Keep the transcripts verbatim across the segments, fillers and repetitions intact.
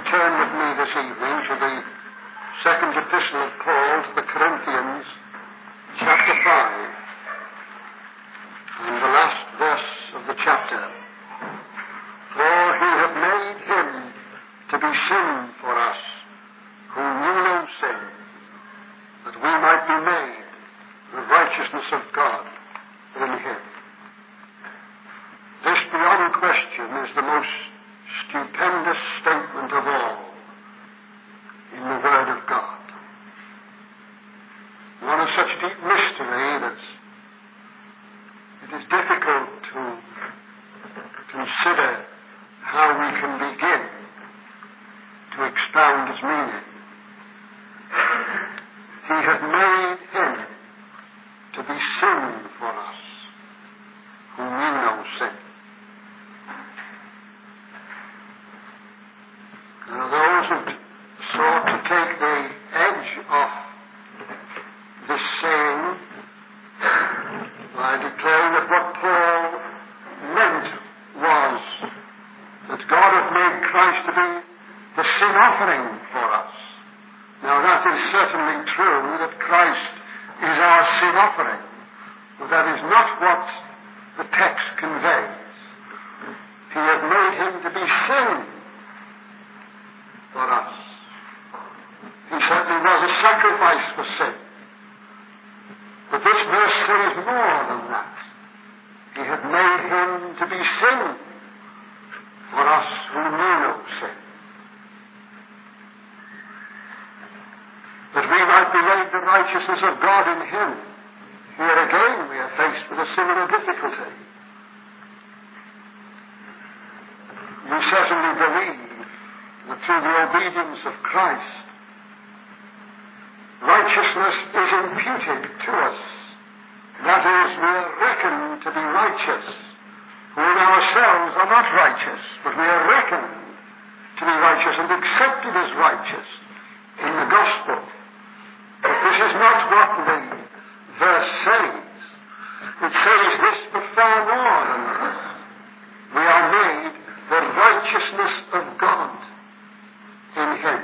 turn with me this evening to the second epistle of Paul to the Corinthians, chapter five, and the last verse of the chapter. For he hath made him to be sin for us, who knew no sin, that we might be made the righteousness of God in him. This, beyond question, is the most stupendous statement of all in the Word of God. One of such deep mystery that it is difficult to consider how we can begin to expound its meaning. He hath made him to be sin for us, who knew no sin. Now, those who sought to take the edge off this saying by declaring that what Paul meant was that God hath made Christ to be the sin offering for us. Now, that is certainly true, that Christ is our sin offering, but that is not what the text conveys. He hath made him to be sin for us. He certainly was a sacrifice for sin. But this verse says more than that. He hath made him to be sin for us who knew no sin, that we might be made the righteousness of God in him. Here again we are faced with a similar difficulty. We certainly believe that through the obedience of Christ, righteousness is imputed to us. That is, we are reckoned to be righteous, who in ourselves are not righteous, but we are reckoned to be righteous and accepted as righteous in the gospel. But this is not what the verse says. It says this, but far more than this. We are made the righteousness of God in him.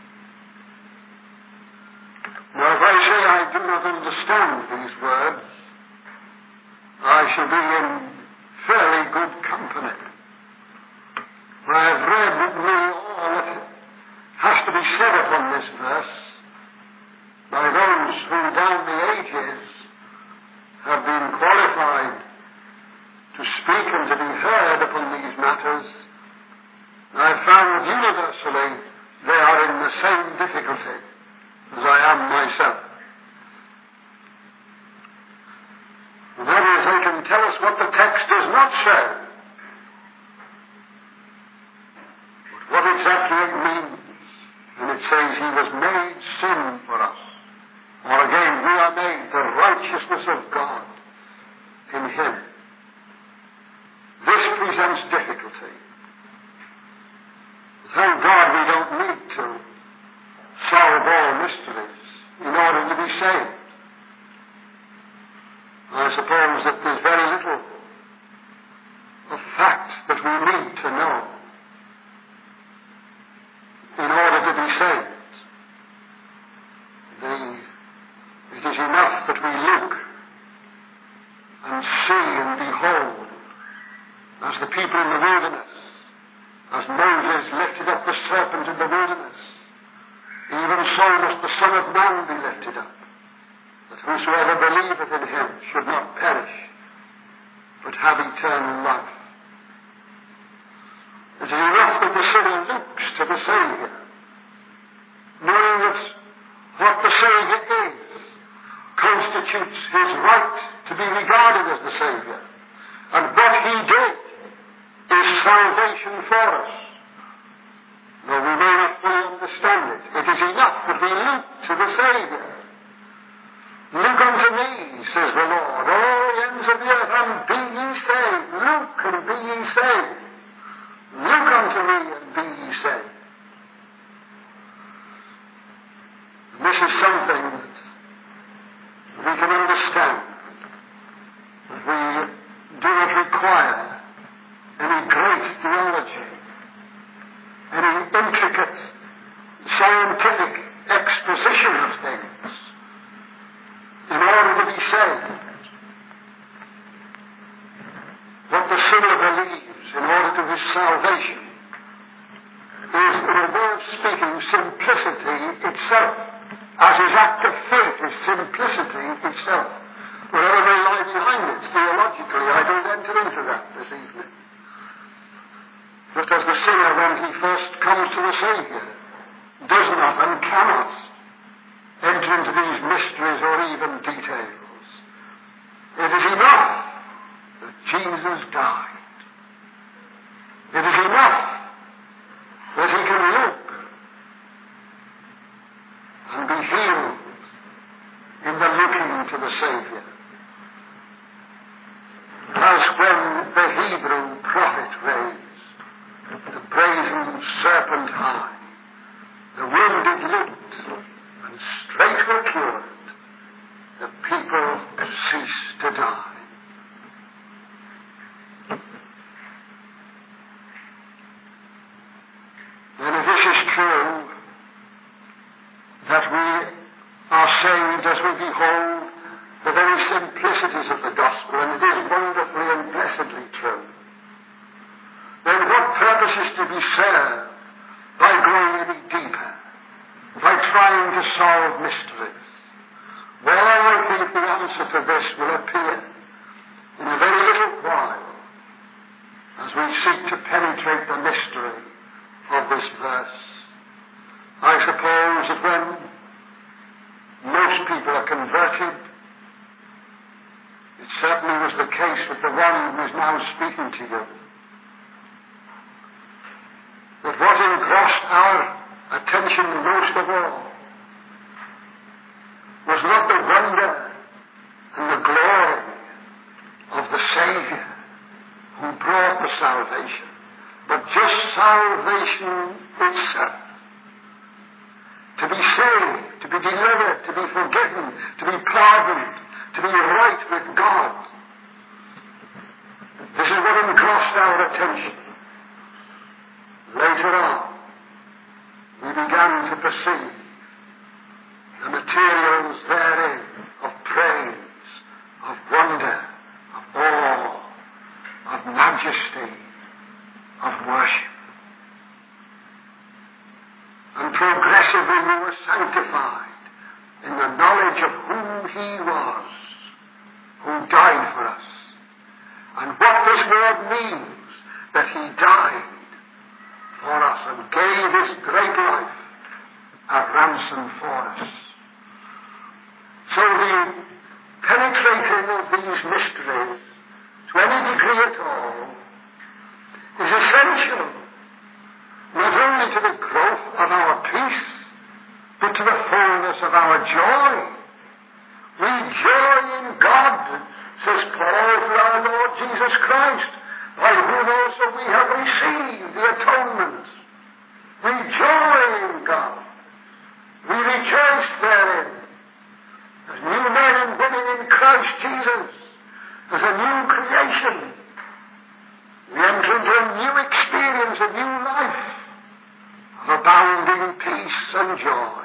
Now, if I say I do not understand these words, I shall be in fairly good company. For I have read with me all that has to be said upon this verse by those who down the ages have been qualified to speak and to be heard upon these matters. I have found universally they are in the same difficulty as I am myself. And that is, they can tell us what the text does not say, but what exactly it means. And it says he was made sin for us. Or again, we are made the righteousness of God in him. This presents difficulty. Thank God we don't need to solve all mysteries in order to be saved. I suppose that there's very little of facts that we need to know in order to be saved. The, it is enough that we look and see and behold, as the people in the wilderness, as Moses lifted up the serpent in the wilderness, even so must the Son of Man be lifted up, that whosoever believeth in him should not perish, but have eternal life. It is enough that the sinner looks to the Saviour, knowing that what the Saviour is constitutes his right to be regarded as the Saviour, and what he did is salvation for us. Though we may not fully understand it, it is enough that we look to the Saviour. Look unto me, says the Lord, all the ends of the earth, and be ye saved. Look and be ye saved. Look unto me and be ye saved. And this is something that we can understand, that we do not require any great theology, any intricate scientific exposition of things in order to be saved. What the sinner believes in order to his salvation is, in a way of speaking, simplicity itself, as his act of faith is simplicity itself. Whatever may lie behind it, theologically, I don't enter into that this evening. Just as the sinner, when he first comes to the Saviour, does not and cannot enter into these mysteries or even details. It is enough that Jesus died. It is enough that he can look and be healed in the looking to the Saviour. As when the Hebrew prophet raised the brazen serpent high, the wounded looked, and straight were cured, the people ceased to die. And if this is true, that we are saved as we behold the very simplicities of the gospel, and it is wonderfully and blessedly true, then what purpose is to be served by going any deeper, by trying to solve mysteries? Well, I think the answer to this will appear in a very little while as we seek to penetrate the mystery of this verse. I suppose that when most people are converted, it certainly was the case with the one who is now speaking to you, that what engrossed our attention most of all was not the wonder and the glory of the Saviour who brought the salvation, but just salvation itself. To be saved, to be delivered, to be forgiven, to be pardoned, to be right with God. This is what engrossed our attention. Later on, we began to perceive the materials therein of praise, of wonder, of awe, of majesty, of worship. And progressively we were sanctified in the knowledge of who he was, who died for us, and what this word means, that he died for us and gave his great life a ransom for us. So the penetrating of these mysteries, to any degree at all, is essential, not only to the growth of our peace, but to the fullness of our joy. We joy in God, says Paul, through our Lord Jesus Christ, by whom also we have received the atonement. We joy in God. We rejoice therein. As new men and women in Christ Jesus, as a new creation, we enter into a new experience, a new life of abounding peace and joy,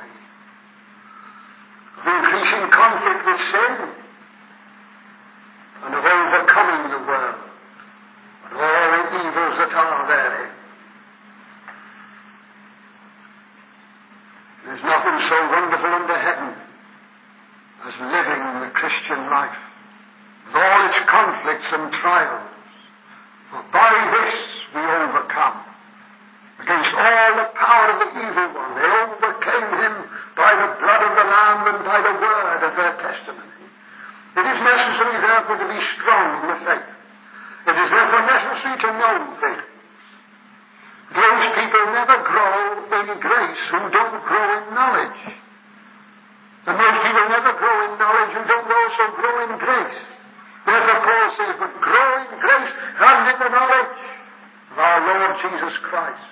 of increasing conflict with sin, and of overcoming the world and all the evils that are therein. There's nothing so wonderful under heaven as living the Christian life, with all its conflicts and trials. For by this we overcome. Against all the power of the evil one, they overcame him by the blood of the Lamb and by the word of their testimony. It is necessary, therefore, to be strong in the faith. It is therefore necessary to know things. Those people never grow in grace who don't grow in knowledge. And those people never grow in knowledge who don't also grow in grace. Therefore Paul says, but grow in grace and in the knowledge of our Lord Jesus Christ.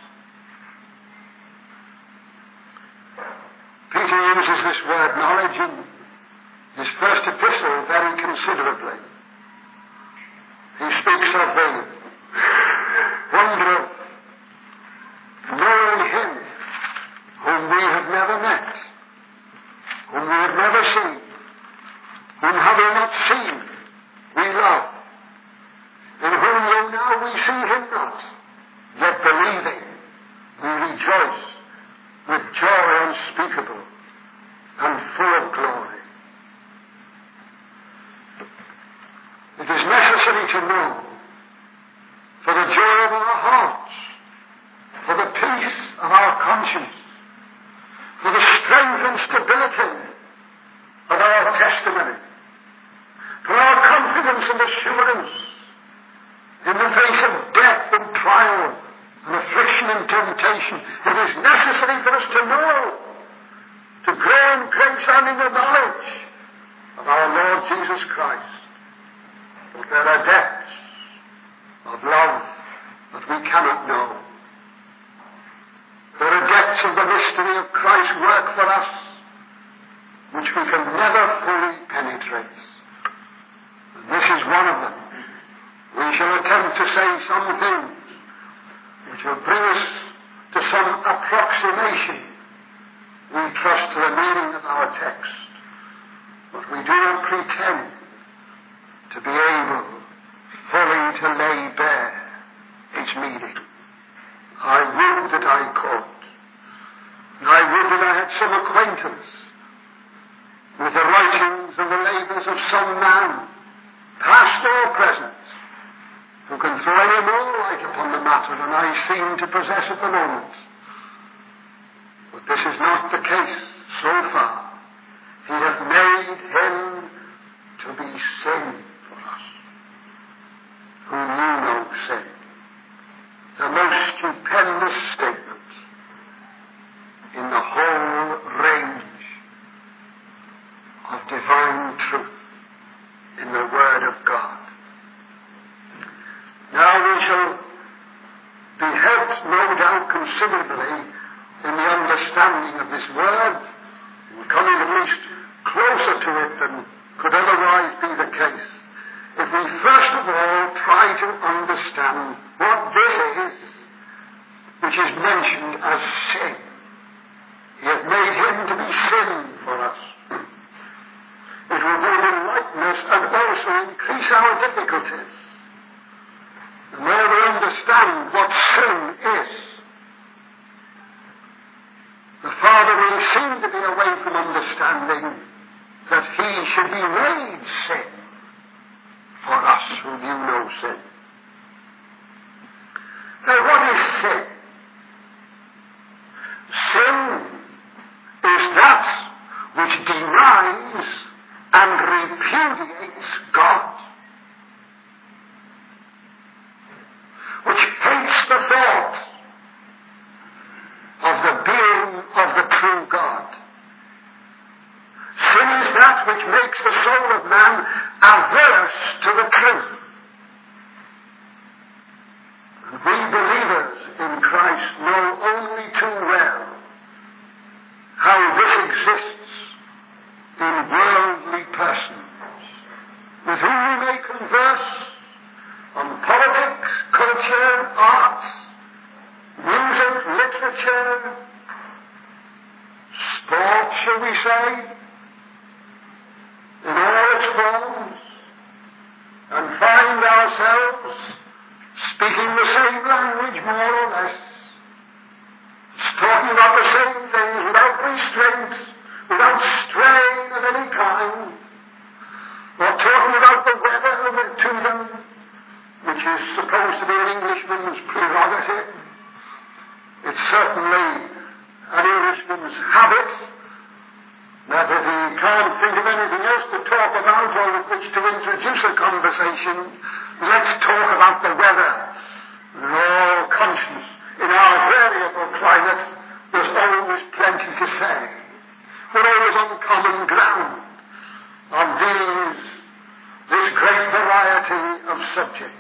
Peter uses this word knowledge in his first epistle very considerably. He speaks of the wonder of knowing him rejoice with joy unspeakable and full of glory. It is necessary to know, for the joy of our hearts, for the peace of our conscience, for the strength and stability of our testimony, for our confidence and assurance in the face of death and trial and affliction and temptation. It is necessary for us to know, to grow in grace and in the knowledge of our Lord Jesus Christ. But there are depths of love that we cannot know. There are depths of the mystery of Christ's work for us which we can never fully penetrate. And this is one of them. We shall attempt to say some things which will bring us to some approximation, we trust, to the meaning of our text. But we do not pretend to be able fully to lay bare its meaning. I would that I could. And I would that I had some acquaintance with the writings and the labours of some man, past or present, who can throw any more light upon the matter than I seem to possess at the moment. But this is not the case so far. He hath made him to be sin for us, who knew no sin. The most stupendous statement in the whole range of divine truth in the Word of God. Now we shall be helped, no doubt, considerably in the understanding of this Word, and coming at least closer to it than could otherwise be the case, if we first of all try to understand what this is which is mentioned as sin. He hath made him to be sin for us. It will both enlighten us and also increase our difficulties. The more we understand what sin is, the farther we seem to be away from understanding that he should be made sin for us who knew no sin. Now, what is sin? Sin is that which denies and repudiates God, which hates the thought of the being of the true God. Sin is that which makes the soul of man averse to the truth. And we believers in Christ know only too well how this exists in worldly persons with whom we may converse on politics, culture, arts, music, literature, sport, shall we say, in all its forms, and find ourselves speaking the same language more or less, talking about the same things without restraint, without strain of any kind, or talking about the weather to them, which is supposed to be an Englishman's prerogative. It's certainly an Englishman's habit that if he can't think of anything else to talk about or with which to introduce a conversation, let's talk about the weather. In all conscience, in our variable climate, there's always plenty to say. We're always on common ground on these, this great variety of subjects.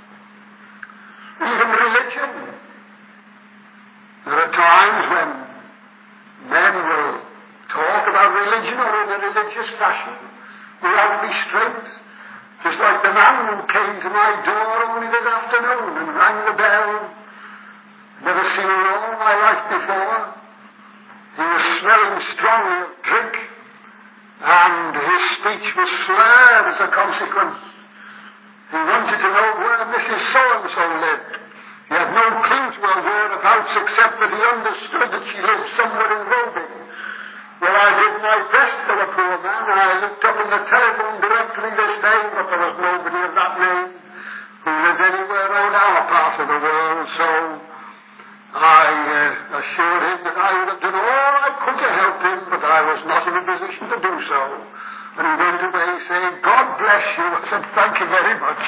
Even religion. There are times when men will talk about religion or in a religious fashion without restraint, just like the man who came to my door only this afternoon and rang the bell. Never seen him in all my life before. He was smelling strongly of drink, and his speech was slurred as a consequence. He wanted to know where Missus So-and-so lived. He had no clue to her whereabouts except that he understood that she lived somewhere in Robin. Well, I did my best for the poor man, and I looked up in the telephone directory this day, but there was nobody of that name who lived anywhere around our part of the world, so I uh, assured him that I would have done all I could to help him, but I was not in a position to do so. And he went away saying, God bless you. I said, thank you very much.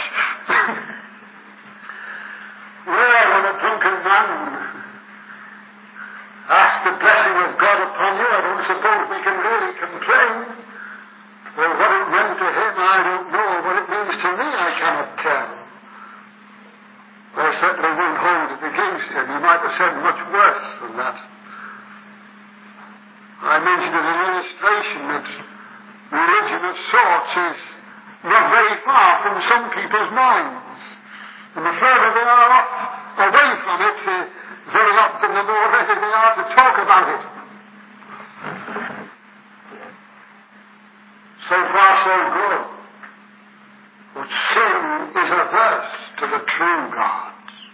Well, when a drunken man asks the blessing of God upon you, I don't suppose we can really complain. Well, what it meant to him, I don't know. What it means to me, I cannot tell. I certainly won't hold it against him. He might have said much worse than that. I mentioned in an illustration that religion of sorts is not very far from some people's minds. And the further they are off, away from it, uh, very often the more ready they are to talk about it. So far so good. But sin is averse to the true God.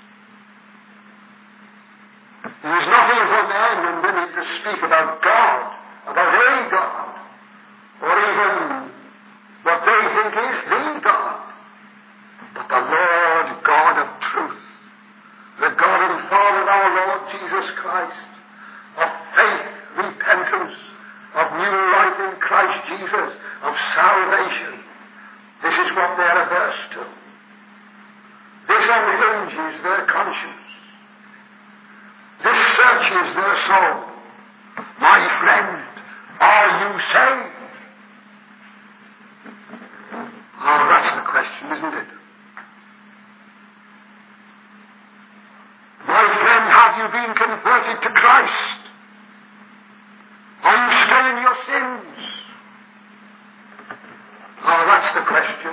There is nothing for men and women to speak about God, about a God, or even what they think is the God. But the Lord God of truth, the God and Father of our Lord Jesus Christ, of faith, repentance, of new life in Christ Jesus, of salvation, this is what they are averse to. This unhinges their conscience. This searches their soul. My friend, are you saved? Oh, that's the question, isn't it? My friend, have you been converted to Christ? Are you still in your sins? Oh, that's the question.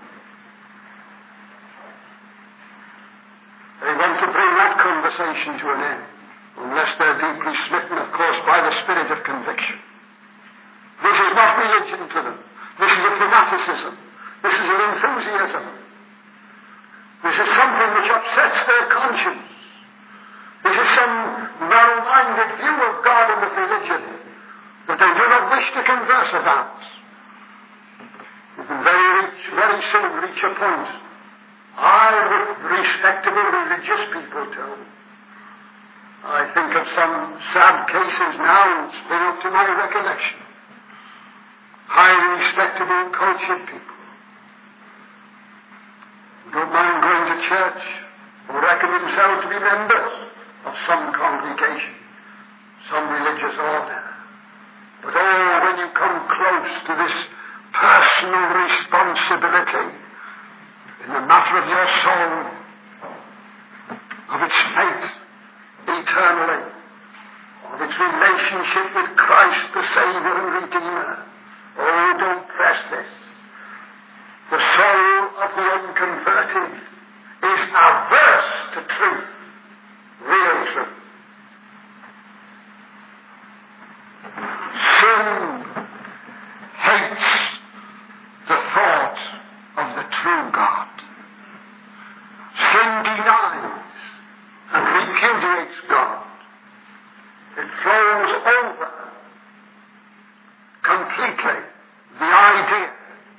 They want to bring that conversation to an end, unless they're deeply smitten, of course, by the spirit of conviction. This is not religion to them. This is a fanaticism. This is an enthusiasm. This is something which upsets their conscience. This is some narrow-minded view of God and of religion that they do not wish to converse about. You can very, reach, very soon reach a point. I, with respectable religious people too, I think of some sad cases now that spring up to my recollection. Highly respectable, cultured people who don't mind going to church or reckon themselves to be members of some congregation, some religious order. But oh, when you come close to this personal responsibility in the matter of your soul, of its faith eternally, of its relationship with Christ the Savior and Redeemer, oh, don't press this. The soul of the unconverted is averse to truth, real truth. Sin hates the thought of the true God. Sin denies and repudiates God. It throws over completely the idea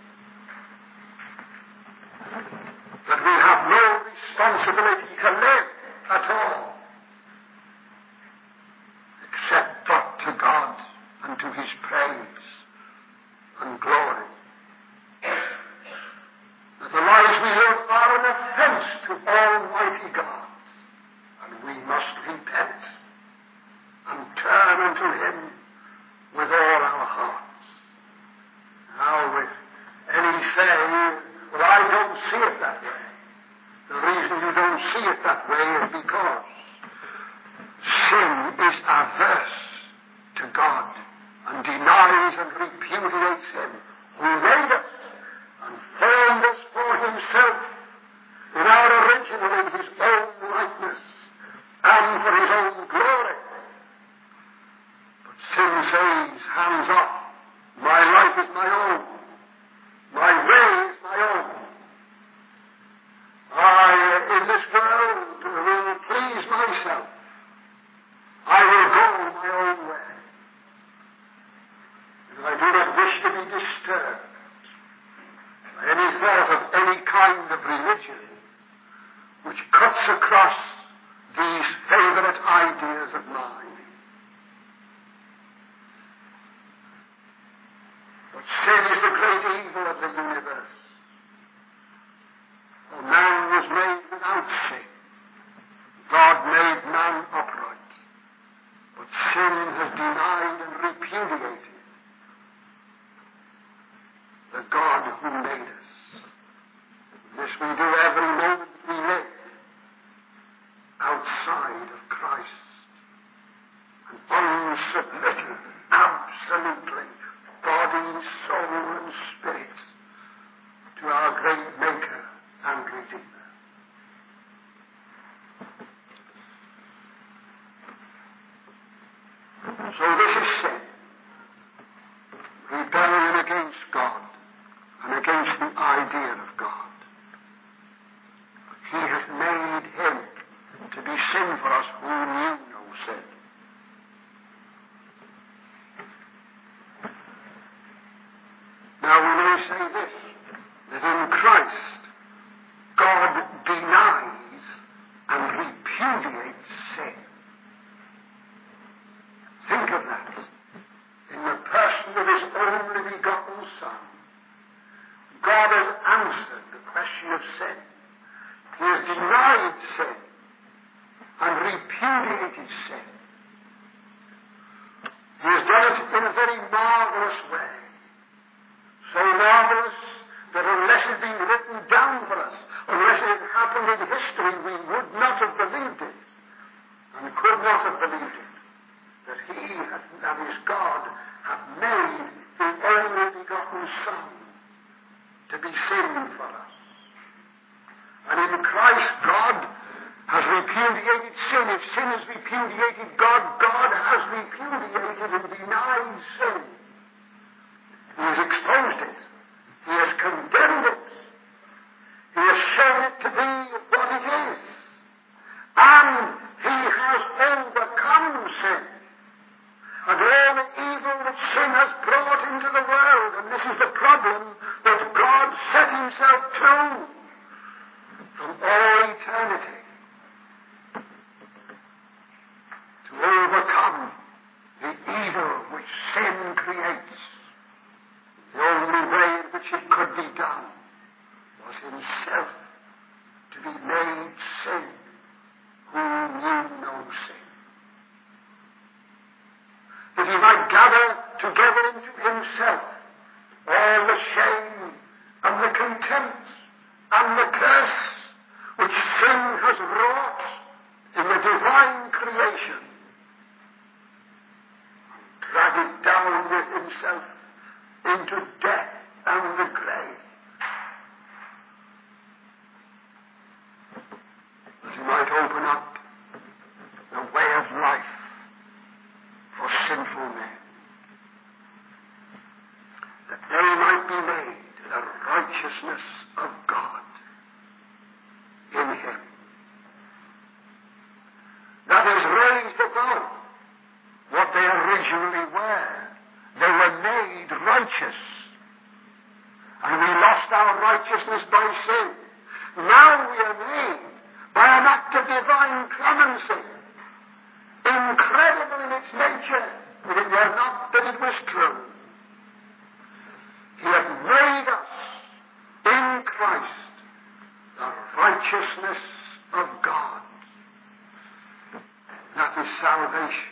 that we have no responsibility to live at all, except but to God and to His praise and glory. That the lives we live are an offense to Almighty God, and we must repent and turn unto Him with all our hearts. Now, if any say, well, I don't see it that way. The reason you don't see it that way is because sin is averse to God and denies and repudiates Him who made us and formed us for Himself in our original, in His own likeness and for His own glory. But sin says, hands off. My life is my own. My way is my own. I, in this world, will But sin is the great evil of the universe. For man was made without sin. God made man upright. But sin has denied and repudiated the God who made us. This we do every moment we live outside of Christ and unsubmitted absolutely, body, soul, and spirit, to our great Maker and Redeemer. So this is sin. Rebellion against God and against the idea of God. He hath made him to be sin for us who knew no sin. Now we may say this, that in Christ, God denies and repudiates sin. Think of that. In the person of his only begotten Son, God has answered the question of sin. He has denied sin and repudiated sin. He has done it in a very marvelous way. So marvelous that unless it had been written down for us, unless it had happened in history, we would not have believed it and could not have believed it. That he, hath, that is God, hath made the only begotten Son to be sin for us. And in Christ, God has repudiated sin. If sin has repudiated God, God has repudiated and denied sin. He has exposed it. He has condemned it. He has shown it to be what it is. And he has overcome sin. And all the evil that sin has brought into the world. And this is the problem that God set himself to from all eternity. To overcome the evil which sin creates. The only way in which it could be done was himself to be made sin, who knew no sin. That he might gather together into himself all the shame and the contempt and the curse which sin has wrought in the divine creation, and drag it down with himself into death and the grave, that he might open up the way of life for sinful men, that they might be made the righteousness of God in him. That is raised above what they originally were. They were made righteous. And we lost our righteousness by sin. Now we are made by an act of divine clemency. Incredible in its nature, but it were not that it was true. He hath made us in Christ the righteousness of God. That is salvation.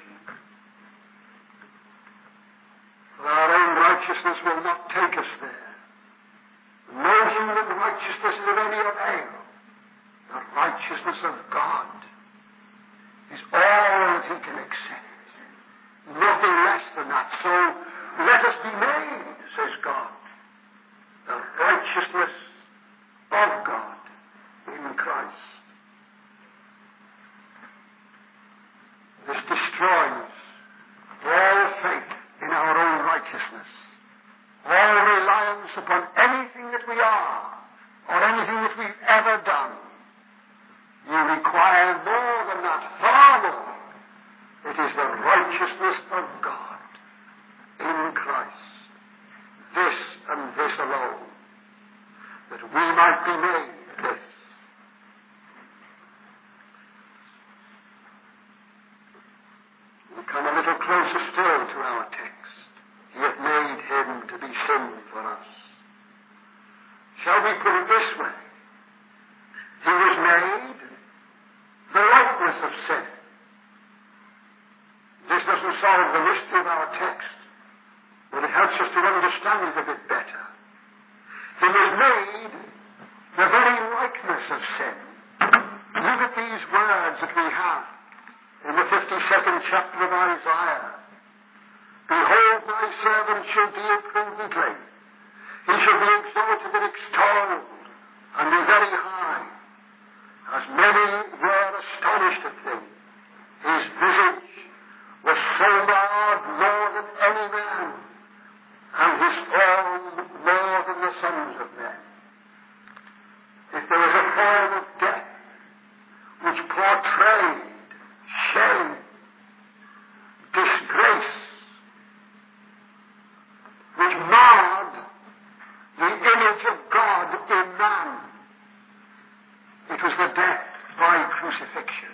For our own righteousness will not take us there. No human righteousness is of any avail. The righteousness of God is all that he can accept. Nothing less than that. So let us be made, says God, the righteousness of God in Christ. This destroys all faith in our own righteousness, all reliance upon anything that we are, or anything that we've ever done. You require more than that, far more. It is the righteousness of God in Christ, this and this alone, that we might be made this. We come a little closer still to our text. He hath made him to be sin doesn't solve the mystery of our text, but it helps us to understand it a bit better. He was made the very likeness of sin. Look at these words that we have in the fifty-second chapter of Isaiah. Behold, thy servant shall deal prudently. He shall be exalted and extolled, and be very high. As many were astonished at thee, his visage was so marred more than any man, and his form more than the sons of men. If there was a form of death which portrayed shame, disgrace, which marred the image of God in man, it was the death by crucifixion.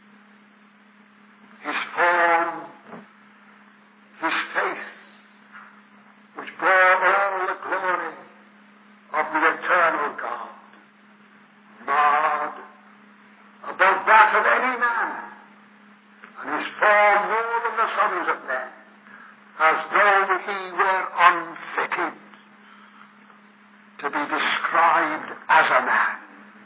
His form, his face, which bore all the glory of the eternal God, marred above that of any man, and his form more than the sons of men, as though he were unfitted to be described as a man.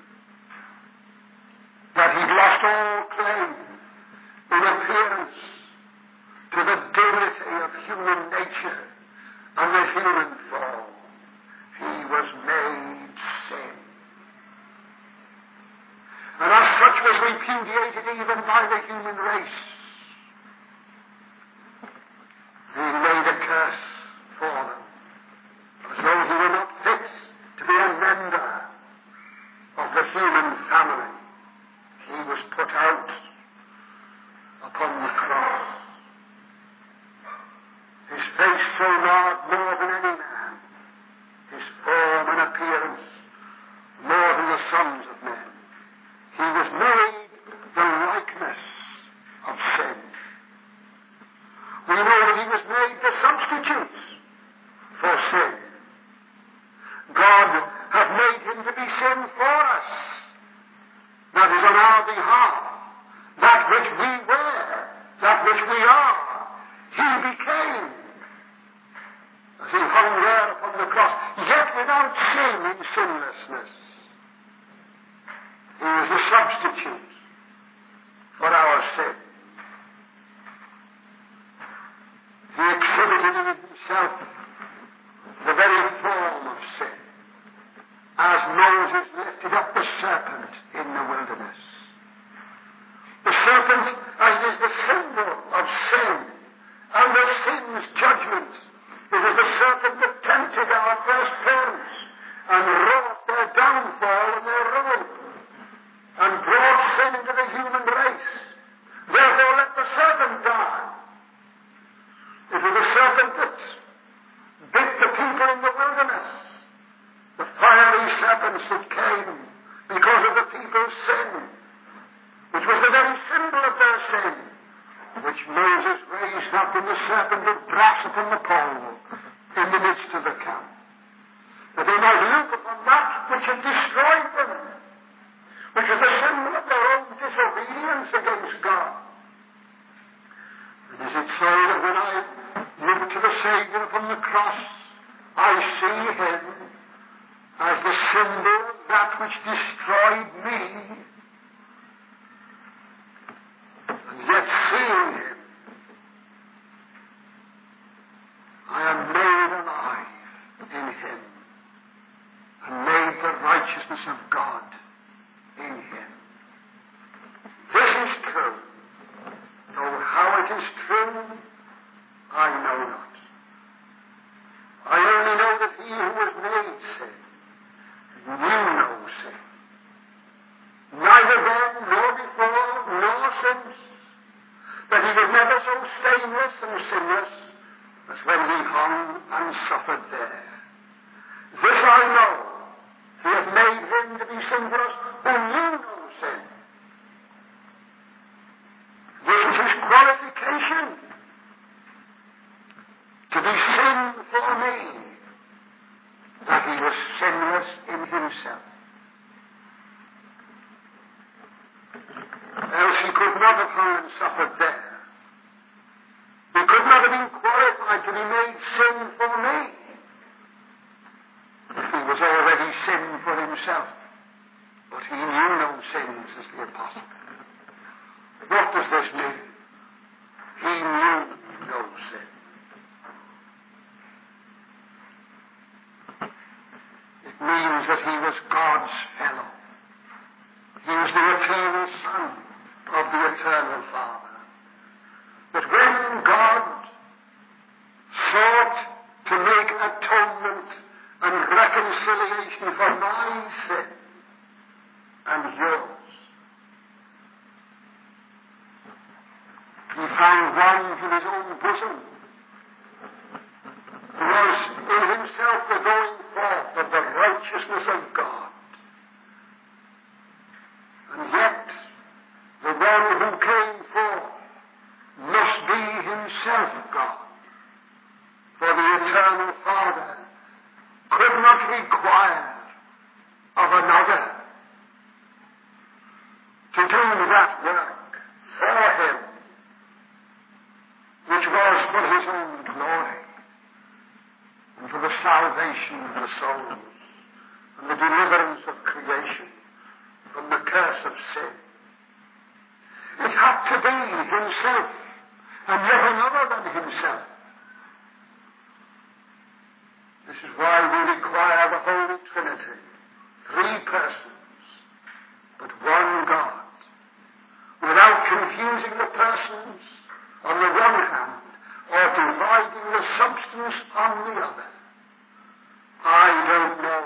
That he'd lost all claim in appearance to the dignity of human nature and the human form. He was made sin. And as such was repudiated even by the human race. He laid a curse for them, as though he were not fit to be a member of the human family. He was put out upon the cross. His face so marred more than any man, his form and appearance more than the sons of men. He was made the likeness of sin. We know that he was made the substitute for sin. God hath made him to be sin for us. That is on our behalf. That which we were, that which we are, he became. As he hung there upon the cross, yet without sin in sinlessness. He was the substitute for our sin. He exhibited in himself the very form of sin, as Moses lifted up the serpent in the wilderness. The serpent, as is the symbol of sin and of sin's judgment, it is the serpent that tempted our first parents and wrought their downfall and their ruin, and brought sin into the human race. Therefore let the serpent die. It was the serpent that bit the people in the wilderness, the fiery serpents that came because of the people's sin, which was the very symbol of their sin, which Moses raised up in the serpent of brass upon the pole in the midst of the camp, that they might look upon that which had destroyed them, which was the symbol of their own disobedience against God. And is it so that when I look to the Savior upon the cross, I see him as the symbol of that which destroyed me, and yet seeing him, I am made alive in him, and made the righteousness of God in him. This is true, though how it is true, I know not. I only know that he who was made sin knew no sin, neither then, nor before, nor since, that he was never so stainless and sinless as when he hung and suffered there. This I know, he hath made him to be sin for us who knew no sin. This is his qualification, to be sin for me, that he was sinless in himself. Else he could not have hung and suffered there. have been qualified to be made sin for me if he was already sin for himself? But he knew no sins, as the apostle. What does this mean? He knew no sin. It means that he was God's fellow. He was the eternal Son of the eternal Father. That when God sought to make atonement and reconciliation for my sin and yours, he found one from his own bosom who was in himself the going forth of the righteousness of God. And yet, the one who came forth must be himself God. For the eternal Father could not require of another to do that work for him, which was for his own glory and for the salvation of the souls and the deliverance of creation from the curse of sin. It had to be himself, and yet another than himself. This is why we require the Holy Trinity, three persons, but one God, without confusing the persons on the one hand, or dividing the substance on the other. I don't know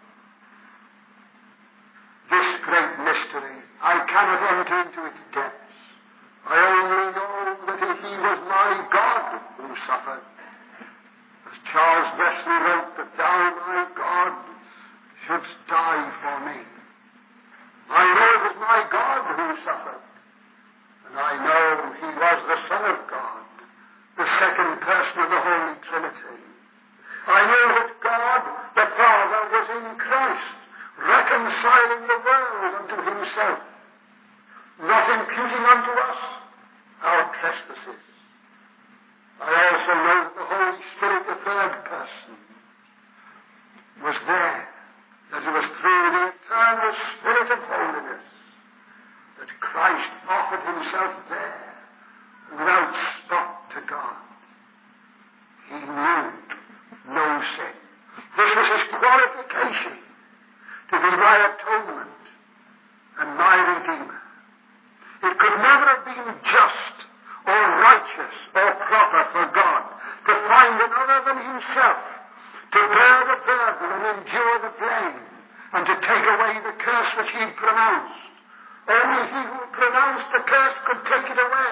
this great mystery. I cannot enter into its depths. I only know that he was my God who suffered. As Charles Wesley wrote, that thou, my God, shouldst die for me. I know it was my God who suffered. And I know he was the Son of God, the second person of the Holy Trinity. I know that God, the Father, was in Christ, reconciling the world unto himself, not imputing unto us our trespasses. I also know that the Holy Spirit, the third person, was there, that it was through the eternal Spirit of holiness that Christ offered himself there without spot to God. He knew no sin. This was his qualification, to be my atonement and my Redeemer. It could never have been just or righteous or proper for God to find another than himself to bear the burden and endure the blame and to take away the curse which he pronounced. Only he who pronounced the curse could take it away.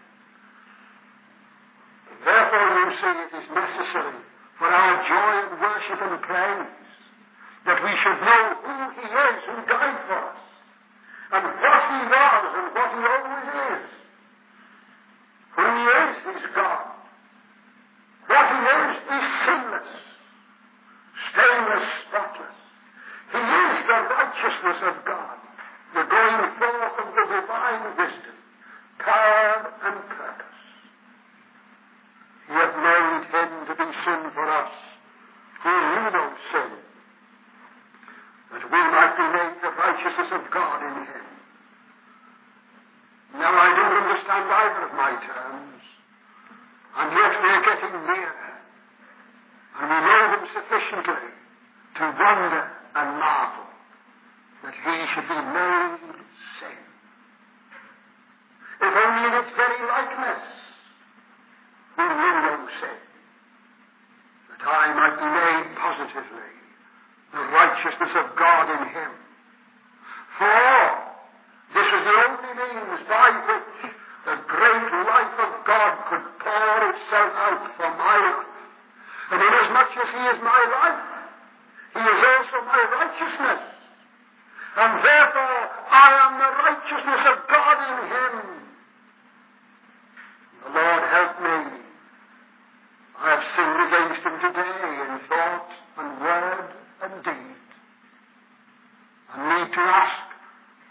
Therefore, you see, it is necessary for our joy and worship and praise that we should know who he is who died for us, and what he was and what he always is. Who he is is God. What he is is sinless, stainless, spotless. He is the righteousness of God, the going forth of the divine wisdom, power and purpose. He hath made him to be sin for us, who knew no sin, that we might be made the righteousness of God in him. Now, I don't understand either of my terms, and yet we are getting nearer, and we know them sufficiently to wonder and marvel that he should be made sin. If only in its very likeness, who knew no sin, that I might be made positively the righteousness of God in him. For this is the only means by which the great life of God could pour itself out for my life. And inasmuch as he is my life, he is also my righteousness. And therefore I am the righteousness of God in him. The Lord help me. I have sinned against him today in thought and word and deed. I need to ask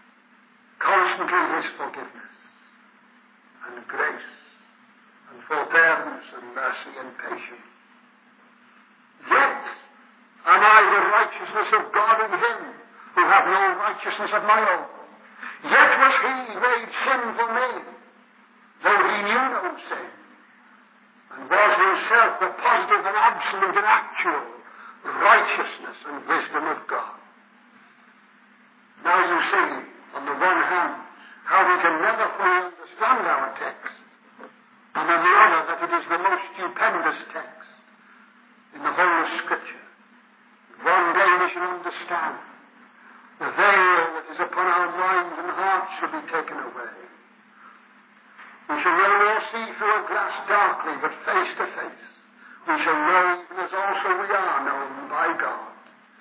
constantly his forgiveness and grace and forbearance. forbearance and mercy and patience. Yet am I the righteousness of God in him, who have no righteousness of my own. Yet was he made sin for me, though he knew no sin, and was himself the positive and absolute and actual righteousness and wisdom of God. Now you see, on the one hand, how we can never fully understand our text, and on the other, that it is the most stupendous text in the whole of Scripture. One day we shall understand. The veil that is upon our minds and hearts shall be taken away. We shall no more see through a glass darkly, but face to face. We shall know even as also we are known by God.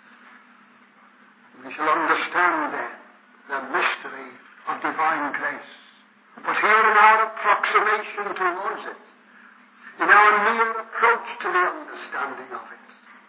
We shall understand then the mystery of divine grace. But here in our approximation towards it, in our near approach to the understanding of it,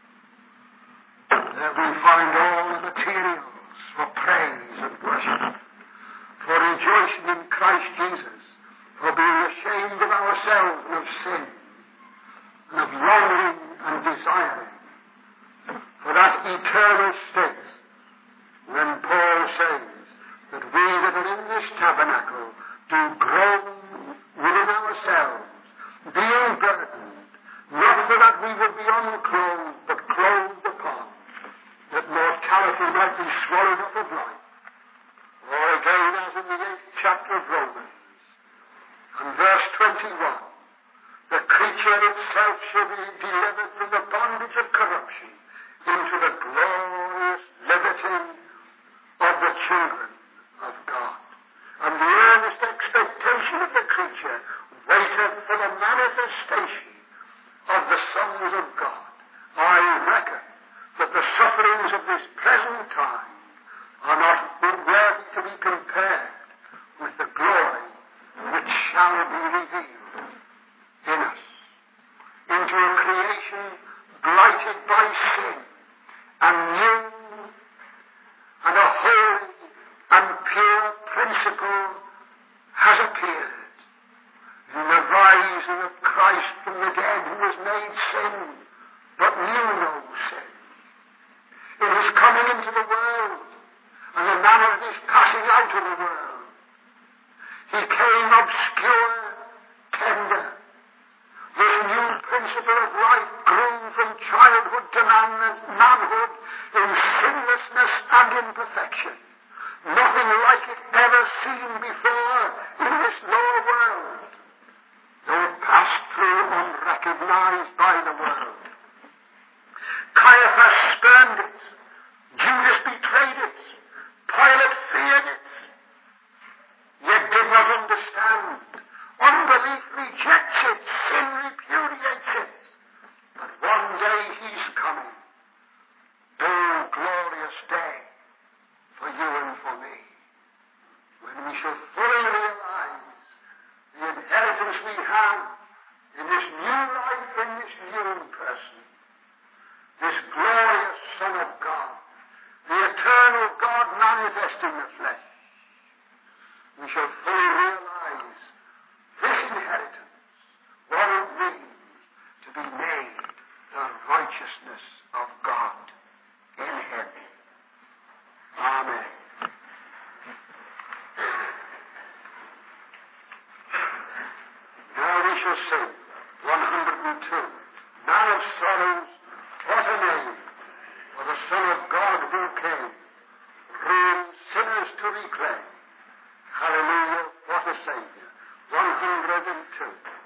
there we find all the materials for praise and worship, for rejoicing in Christ Jesus, for being ashamed of ourselves and of sin, and of longing and desiring for that eternal state when Paul says that we that are in this tabernacle do groan within ourselves, being burdened, not for that we would be unclothed, but clothed upon, that mortality might be swallowed up of life. Or again, as in the eighth chapter of Romans, and verse twenty-one, the creature itself shall be delivered from the bondage of corruption into the glorious liberty of the children of God. And the earnest expectation of the creature waiteth for the manifestation of the sons of God. I reckon that the sufferings of this present time are not worthy to be compared with the glory which shall be revealed in us, into a creation blighted by sin, and new and a holy and pure principle has appeared in the rising of Christ from the dead, who was made sin, but knew no sin. In his coming into the world, and the manner of his passing out of the world, he came obscure, tender. This new principle of life grew from childhood to manhood in sinlessness and in perfection. Nothing like it ever seen before in this lower world, though it passed through unrecognized by the world. Caiaphas spurned it. Judas betrayed it. Pilate feared it, yet did not understand. Unbelief rejects it. Sin repudiates it. But one day he's coming. Oh, glorious day for you and for me, when we shall fully realize the inheritance we have in this new life, in this new person, this glorious Son of God, the eternal God manifest in the flesh. We shall fully realize this inheritance, what it means to be made the righteousness of God in him. Amen. Now we shall sing one hundred two. Man of sorrows, what a name for the Son of God who came, ruin sinners to reclaim. Hallelujah, what a Savior. one hundred two.